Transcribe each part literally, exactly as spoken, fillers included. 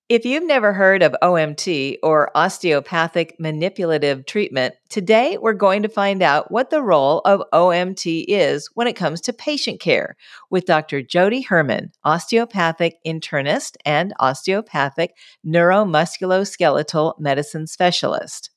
If you've never heard of O M T or osteopathic manipulative treatment, today we're going to find out what the role of O M T is when it comes to patient care with Doctor Jody Herman, osteopathic internist and osteopathic neuromusculoskeletal medicine specialist.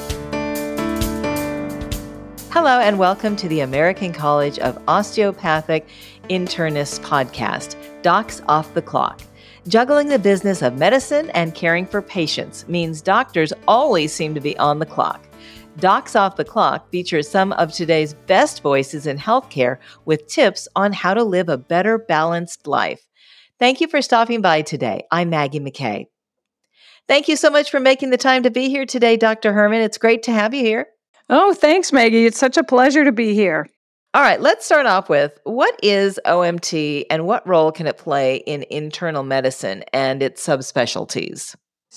Hello, and welcome to the American College of Osteopathic Internists podcast, Docs Off the Clock. Juggling the business of medicine and caring for patients means doctors always seem to be on the clock. Docs Off the Clock features some of today's best voices in healthcare with tips on how to live a better balanced life. Thank you for stopping by today. I'm Maggie McKay. Thank you so much for making the time to be here today, Doctor Herman. It's great to have you here. Oh, thanks, Maggie. It's such a pleasure to be here. All right, let's start off with what is O M T and what role can it play in internal medicine and its subspecialties?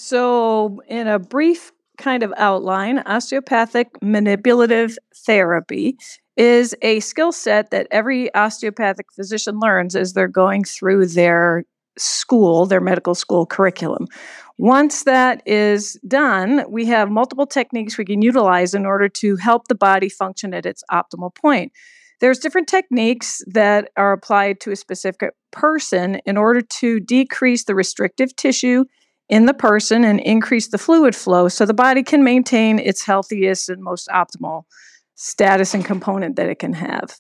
So, in a brief kind of outline, osteopathic manipulative therapy is a skill set that every osteopathic physician learns as they're going through their school, their medical school curriculum. Once that is done, we have multiple techniques we can utilize in order to help the body function at its optimal point. There's different techniques that are applied to a specific person in order to decrease the restrictive tissue in the person and increase the fluid flow so the body can maintain its healthiest and most optimal status and component that it can have.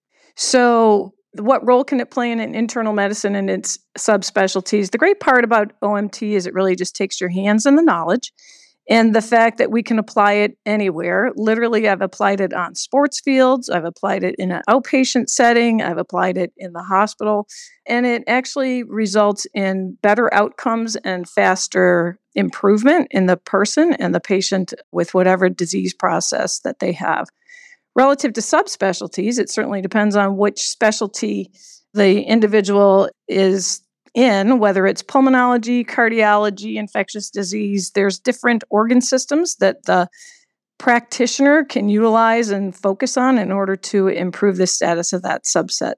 So, what role can it play in an internal medicine and its subspecialties? The great part about O M T is it really just takes your hands and the knowledge and the fact that we can apply it anywhere. Literally, I've applied it on sports fields. I've applied it in an outpatient setting. I've applied it in the hospital. And it actually results in better outcomes and faster improvement in the person and the patient with whatever disease process that they have. Relative to subspecialties, it certainly depends on which specialty the individual is in, whether it's pulmonology, cardiology, infectious disease. There's different organ systems that the practitioner can utilize and focus on in order to improve the status of that subset.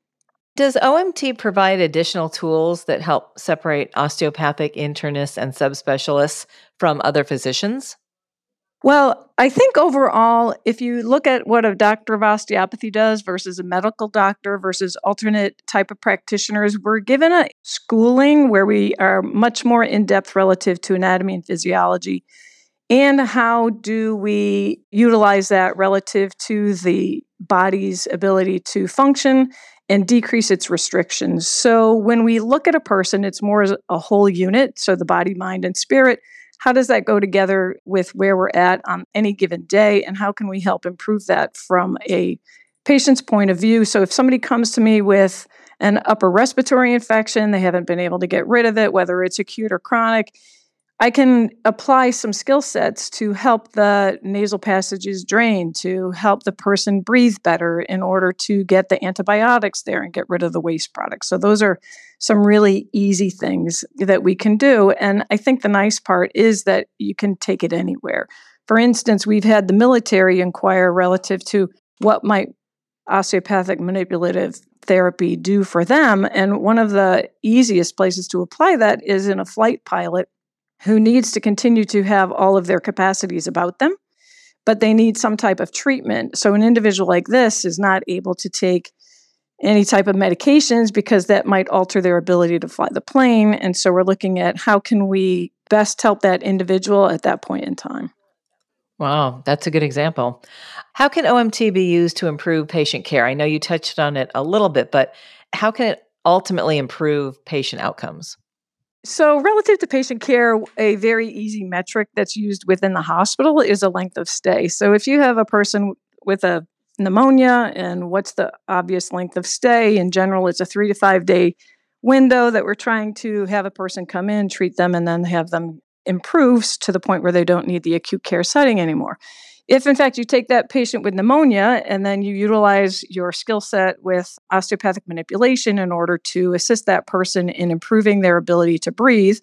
Does O M T provide additional tools that help separate osteopathic internists and subspecialists from other physicians? Well, I think overall, if you look at what a doctor of osteopathy does versus a medical doctor versus alternate type of practitioners, we're given a schooling where we are much more in-depth relative to anatomy and physiology. And how do we utilize that relative to the body's ability to function and decrease its restrictions? So when we look at a person, it's more as a whole unit, so the body, mind, and spirit. How does that go together with where we're at on any given day, and how can we help improve that from a patient's point of view? So if somebody comes to me with an upper respiratory infection, they haven't been able to get rid of it, whether it's acute or chronic, I can apply some skill sets to help the nasal passages drain, to help the person breathe better in order to get the antibiotics there and get rid of the waste products. So those are some really easy things that we can do. And I think the nice part is that you can take it anywhere. For instance, we've had the military inquire relative to what might osteopathic manipulative therapy do for them. And one of the easiest places to apply that is in a flight pilot who needs to continue to have all of their capacities about them, but they need some type of treatment. So an individual like this is not able to take any type of medications because that might alter their ability to fly the plane. And so we're looking at how can we best help that individual at that point in time. Wow, that's a good example. How can O M T be used to improve patient care? I know you touched on it a little bit, but how can it ultimately improve patient outcomes? So relative to patient care, a very easy metric that's used within the hospital is a length of stay. So if you have a person with a pneumonia, and what's the obvious length of stay? In general, it's a three to five day window that we're trying to have a person come in, treat them, and then have them improve to the point where they don't need the acute care setting anymore. If, in fact, you take that patient with pneumonia and then you utilize your skill set with osteopathic manipulation in order to assist that person in improving their ability to breathe,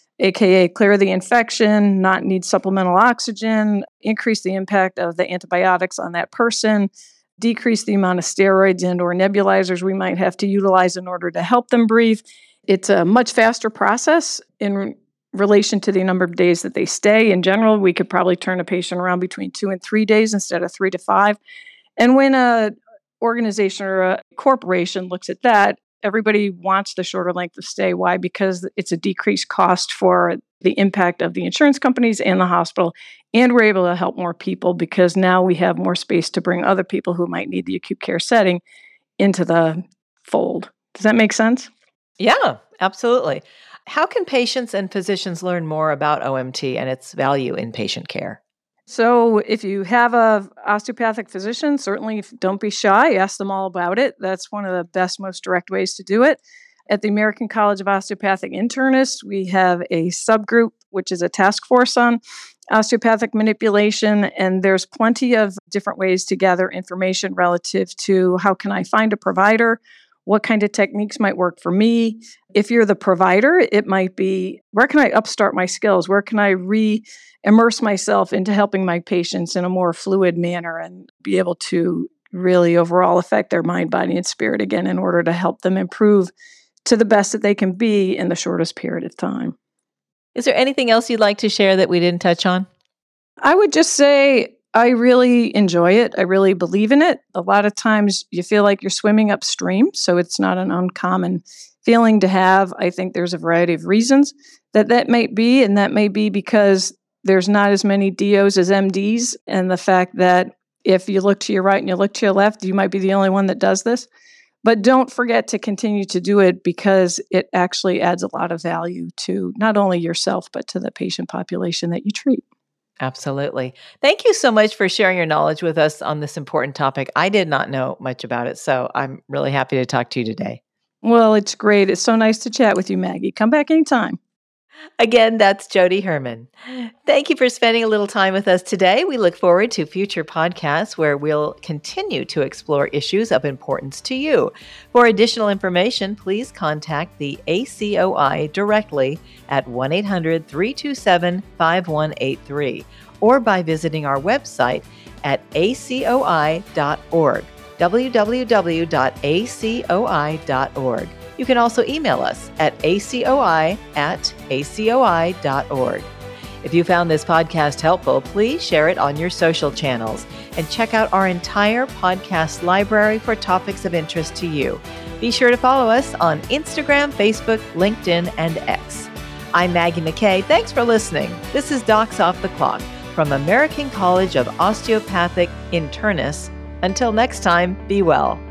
aka clear the infection, not need supplemental oxygen, increase the impact of the antibiotics on that person, decrease the amount of steroids and or nebulizers we might have to utilize in order to help them breathe. It's a much faster process in relation to the number of days that they stay. In general, we could probably turn a patient around between two and three days instead of three to five. And when a organization or a corporation looks at that, everybody wants the shorter length of stay. Why? Because it's a decreased cost for the impact of the insurance companies and the hospital. And we're able to help more people because now we have more space to bring other people who might need the acute care setting into the fold. Does that make sense? Yeah, absolutely. How can patients and physicians learn more about O M T and its value in patient care? So if you have a osteopathic physician, certainly don't be shy. Ask them all about it. That's one of the best, most direct ways to do it. At the American College of Osteopathic Internists, we have a subgroup, which is a task force on osteopathic manipulation, and there's plenty of different ways to gather information relative to how can I find a provider, what kind of techniques might work for me. If you're the provider, it might be, where can I upstart my skills? Where can I re-immerse myself into helping my patients in a more fluid manner and be able to really overall affect their mind, body, and spirit again in order to help them improve to the best that they can be in the shortest period of time. Is there anything else you'd like to share that we didn't touch on? I would just say I really enjoy it. I really believe in it. A lot of times you feel like you're swimming upstream, so it's not an uncommon feeling to have. I think there's a variety of reasons that that might be, and that may be because there's not as many D Os as M Ds, and the fact that if you look to your right and you look to your left, you might be the only one that does this. But don't forget to continue to do it because it actually adds a lot of value to not only yourself, but to the patient population that you treat. Absolutely. Thank you so much for sharing your knowledge with us on this important topic. I did not know much about it, so I'm really happy to talk to you today. Well, it's great. It's so nice to chat with you, Maggie. Come back anytime. Again, that's Jody Herman. Thank you for spending a little time with us today. We look forward to future podcasts where we'll continue to explore issues of importance to you. For additional information, please contact the A C O I directly at one eight hundred, three two seven, five one eight three or by visiting our website at a c o i dot org, w w w dot a c o i dot org. You can also email us at a c o i at a c o i dot org. If you found this podcast helpful, please share it on your social channels and check out our entire podcast library for topics of interest to you. Be sure to follow us on Instagram, Facebook, LinkedIn, and X. I'm Maggie McKay. Thanks for listening. This is Docs Off the Clock from American College of Osteopathic Internists. Until next time, be well.